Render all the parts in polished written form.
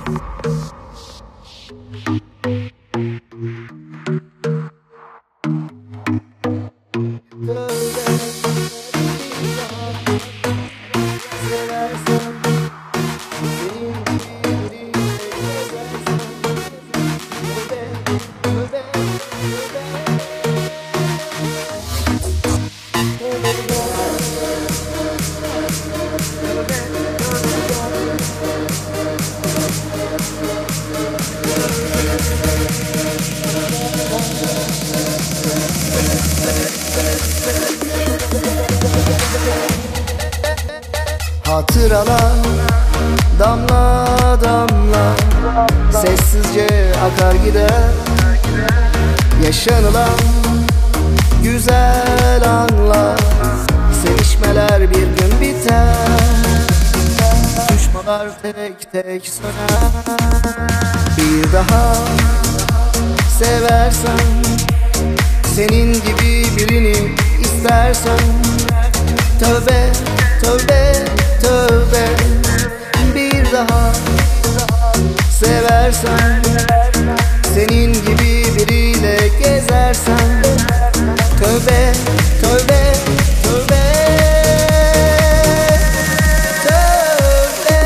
Hatıralar damla damla sessizce akar gider. Yaşanılan güzel anlar, sevişmeler bir gün biter. Düşmalar tek tek söner. Bir daha seversen, senin gibi birini istersen, tövbe tövbe tövbe. Bir daha seversen, senin gibi biriyle gezersen, tövbe tövbe tövbe tövbe.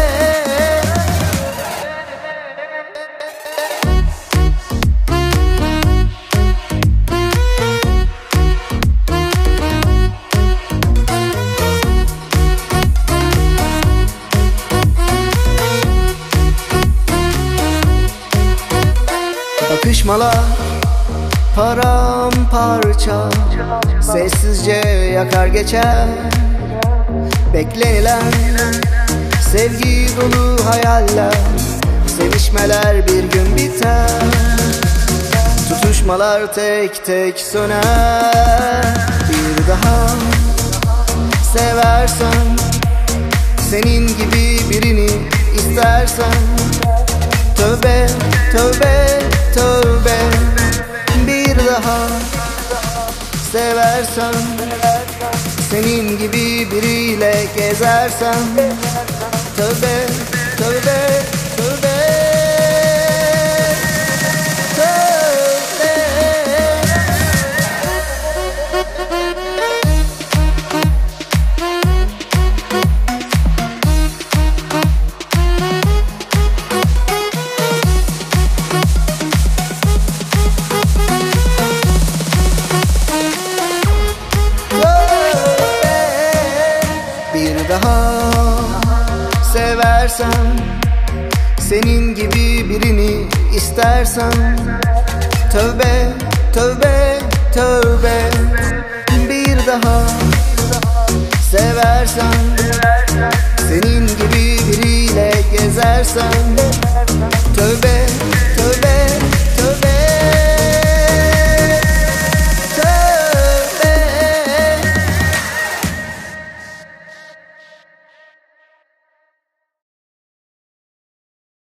Bakışmalar paramparça, sessizce yakar geçer. Beklenilen sevgi dolu hayaller, sevişmeler bir gün biter. Tutuşmalar tek tek söner. Bir daha seversen, senin gibi birini istersen, tövbe tövbe tövbe. Bir daha seversen, senin gibi biriyle gezersen, tövbe tövbe tövbe tövbe. Bir daha seversen, senin gibi birini istersen, tövbe tövbe tövbe. Bir daha seversen, senin gibi biriyle gezersen,